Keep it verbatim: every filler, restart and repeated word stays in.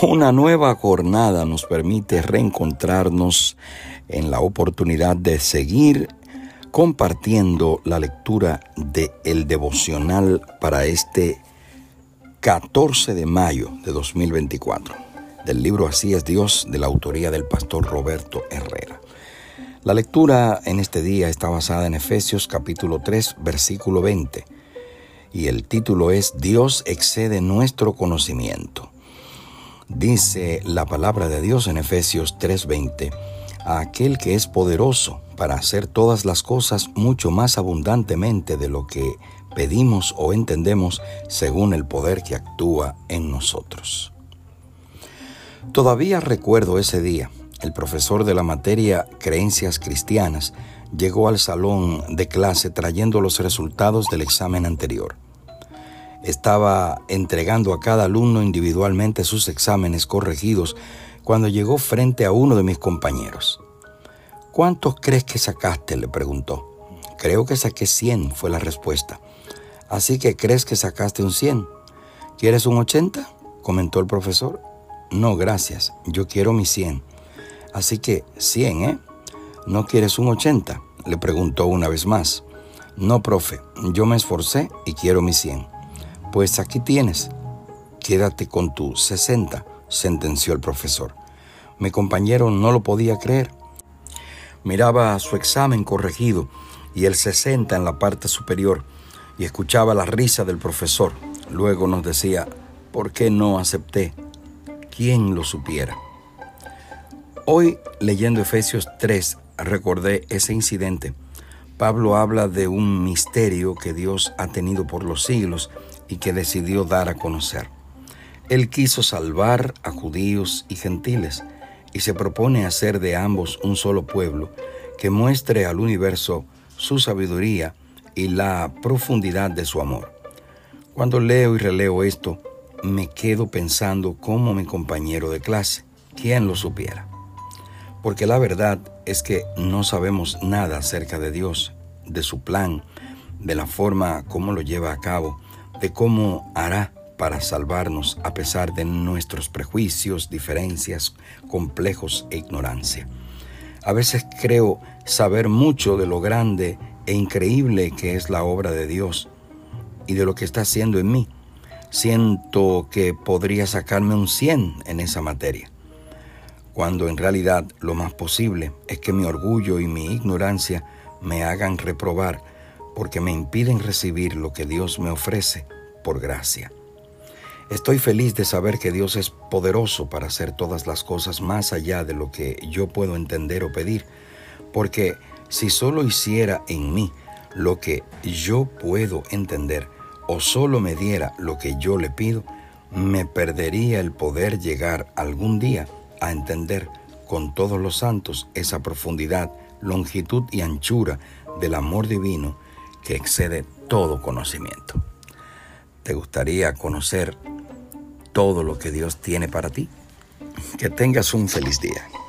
Una nueva jornada nos permite reencontrarnos en la oportunidad de seguir compartiendo la lectura del devocional para este catorce de mayo de dos mil veinticuatro, del libro Así es Dios, de la autoría del pastor Roberto Herrera. La lectura en este día está basada en Efesios capítulo tres, versículo veinte, y el título es Dios excede nuestro conocimiento. Dice la palabra de Dios en Efesios tres veinte, a aquel que es poderoso para hacer todas las cosas mucho más abundantemente de lo que pedimos o entendemos según el poder que actúa en nosotros. Todavía recuerdo ese día. El profesor de la materia Creencias Cristianas llegó al salón de clase trayendo los resultados del examen anterior. Estaba entregando a cada alumno individualmente sus exámenes corregidos cuando llegó frente a uno de mis compañeros. ¿Cuántos crees que sacaste?, le preguntó. Creo que saqué cien, fue la respuesta. Así que crees que sacaste un cien. ¿Quieres un ochenta?, comentó el profesor. No, gracias, yo quiero mi cien. Así que cien, ¿eh? ¿No quieres un ochenta?, le preguntó una vez más. No, profe, yo me esforcé y quiero mi cien. Pues aquí tienes. Quédate con tu sesenta, sentenció el profesor. Mi compañero no lo podía creer. Miraba su examen corregido y el sesenta en la parte superior y escuchaba la risa del profesor. Luego nos decía, ¿por qué no acepté? ¿Quién lo supiera? Hoy, leyendo Efesios tres, recordé ese incidente. Pablo habla de un misterio que Dios ha tenido por los siglos y que decidió dar a conocer. Él quiso salvar a judíos y gentiles y se propone hacer de ambos un solo pueblo que muestre al universo su sabiduría y la profundidad de su amor. Cuando leo y releo esto, me quedo pensando como mi compañero de clase. ¿Quién lo supiera? Porque la verdad es que no sabemos nada acerca de Dios, de su plan, de la forma como lo lleva a cabo, de cómo hará para salvarnos a pesar de nuestros prejuicios, diferencias, complejos e ignorancia. A veces creo saber mucho de lo grande e increíble que es la obra de Dios y de lo que está haciendo en mí. Siento que podría sacarme un cien en esa materia, cuando en realidad lo más posible es que mi orgullo y mi ignorancia me hagan reprobar porque me impiden recibir lo que Dios me ofrece por gracia. Estoy feliz de saber que Dios es poderoso para hacer todas las cosas más allá de lo que yo puedo entender o pedir, porque si solo hiciera en mí lo que yo puedo entender o solo me diera lo que yo le pido, me perdería el poder llegar algún día a entender con todos los santos esa profundidad, longitud y anchura del amor divino que excede todo conocimiento. ¿Te gustaría conocer todo lo que Dios tiene para ti? Que tengas un feliz día.